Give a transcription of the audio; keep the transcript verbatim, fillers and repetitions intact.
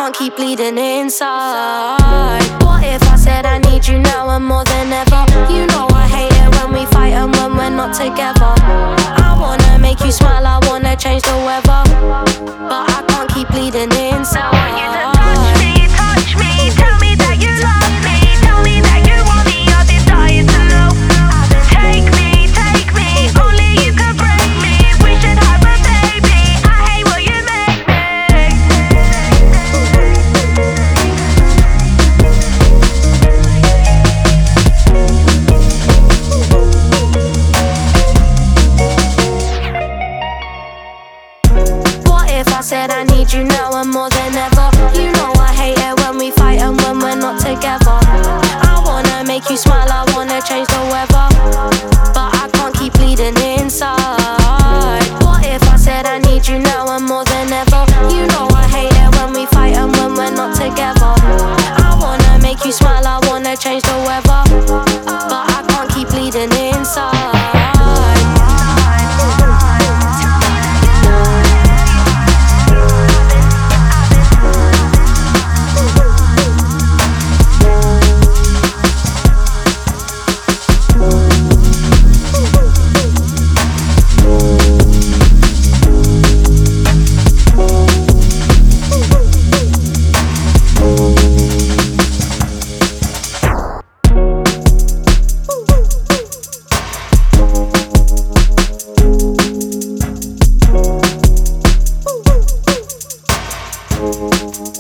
can't keep bleeding inside. What if I said I need you now and more than ever? You know I hate it when we fight and when we're not together. I wanna make you smile, I wanna change the weather, but I can't keep bleeding inside. I want you to touch me, touch me, tell me that you love me, tell me that you want me, your desire to know. Take me, take me, only you can break me. We should have a baby, I hate what you make me. What if I said I need you now and more than ever? You know I hate it when we fight and when we're not together. I wanna make you smile, I wanna change the weather, but I can't keep bleeding inside. What if I said I need you now and more than ever? You know I hate it when we fight and when we're not together. I wanna make you smile, I wanna change the weather, but I can't keep bleeding inside. Thank